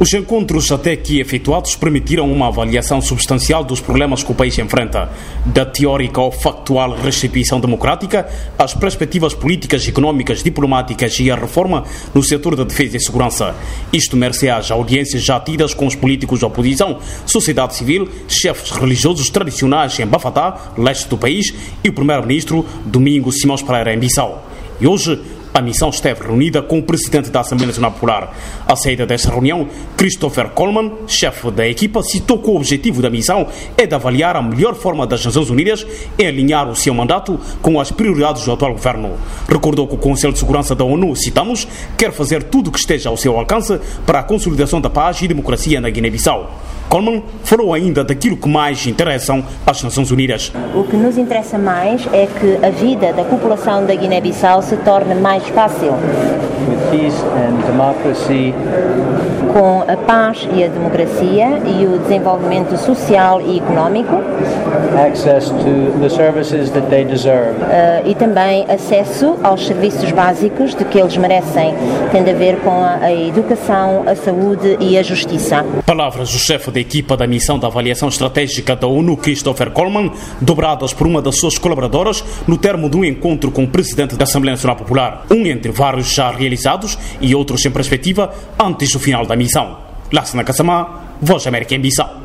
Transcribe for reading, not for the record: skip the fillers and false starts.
Os encontros até aqui efetuados permitiram uma avaliação substancial dos problemas que o país enfrenta, da teórica ou factual restituição democrática, às perspectivas políticas, económicas, diplomáticas e a reforma no setor da defesa e segurança. Isto mercê às audiências já tidas com os políticos da oposição, sociedade civil, chefes religiosos tradicionais em Bafatá, leste do país, e o primeiro-ministro Domingos Simões Pereira em Bissau. E hoje, a missão esteve reunida com o presidente da Assembleia Nacional Popular. À saída desta reunião, Christopher Coleman, chefe da equipa, citou que o objetivo da missão é de avaliar a melhor forma das Nações Unidas em alinhar o seu mandato com as prioridades do atual governo. Recordou que o Conselho de Segurança da ONU, citamos, quer fazer tudo o que esteja ao seu alcance para a consolidação da paz e democracia na Guiné-Bissau. Coleman falou ainda daquilo que mais interessam às Nações Unidas. O que nos interessa mais é que a vida da população da Guiné-Bissau se torne mais fácil. With peace and democracy. Com a paz e a democracia e o desenvolvimento social e económico. Access to the services that they deserve. E também acesso aos serviços básicos de que eles merecem, tendo a ver com a educação, a saúde e a justiça. Palavras do chefe da equipa da missão de avaliação estratégica da ONU, Christopher Coleman, dobradas por uma das suas colaboradoras no termo de um encontro com o presidente da Assembleia Nacional Popular, um entre vários já realizados e outros em perspectiva antes do final da missão. Lassana Kassamá, Voz da América em Bissau.